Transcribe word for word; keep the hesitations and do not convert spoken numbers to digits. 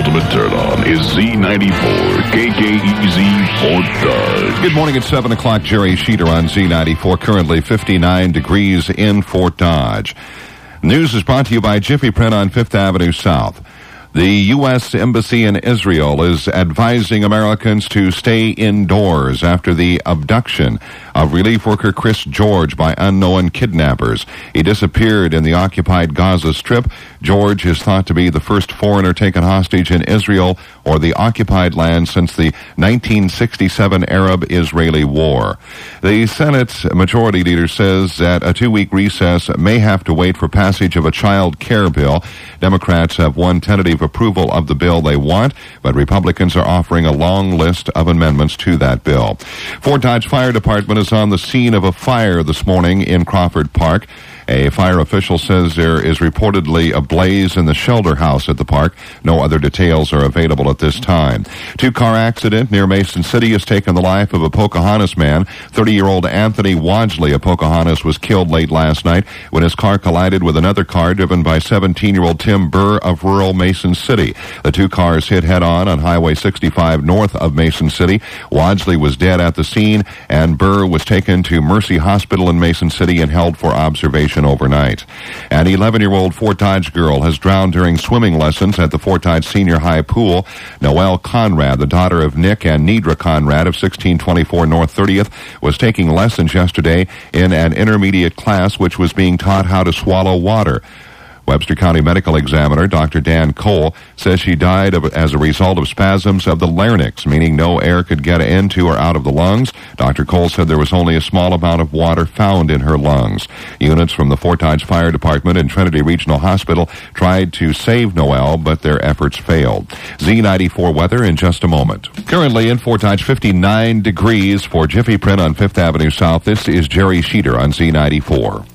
ultimate turn-on is Z ninety-four, K K E Z Fort Dodge. Good morning at seven o'clock. Jerry Sheeter on Z ninety-four. Currently fifty-nine degrees in Fort Dodge. News is brought to you by Jiffy Print on Fifth Avenue South. The U S Embassy in Israel is advising Americans to stay indoors after the abduction of relief worker Chris George by unknown kidnappers. He disappeared in the occupied Gaza Strip. George is thought to be the first foreigner taken hostage in Israel or the occupied land since the nineteen sixty-seven Arab-Israeli War. The Senate Majority Leader says that a two-week recess may have to wait for passage of a child care bill. Democrats have one tentative approval of the bill they want, but Republicans are offering a long list of amendments to that bill. Fort Dodge Fire Department is on the scene of a fire this morning in Crawford Park. A fire official says there is reportedly a blaze in the shelter house at the park. No other details are available at this time. Two-car accident near Mason City has taken the life of a Pocahontas man. thirty-year-old Anthony Wadgley of Pocahontas was killed late last night when his car collided with another car driven by seventeen-year-old Tim Burr of rural Mason City. The two cars hit head-on on Highway sixty-five north of Mason City. Wadgley was dead at the scene, and Burr was taken to Mercy Hospital in Mason City and held for observation overnight. An eleven-year-old Fort Dodge girl has drowned during swimming lessons at the Fort Dodge Senior High pool. Noelle Conrad, the daughter of Nick and Nidra Conrad of sixteen twenty-four North thirtieth, was taking lessons yesterday in an intermediate class which was being taught how to swallow water. Webster County Medical Examiner Doctor Dan Cole says she died of, as a result of spasms of the larynx, meaning no air could get into or out of the lungs. Doctor Cole said there was only a small amount of water found in her lungs. Units from the Fort Dodge Fire Department and Trinity Regional Hospital tried to save Noelle, but their efforts failed. Z ninety-four weather in just a moment. Currently in Fort Dodge, fifty-nine degrees for Jiffy Print on Fifth Avenue South. This is Jerry Sheeter on Z ninety-four.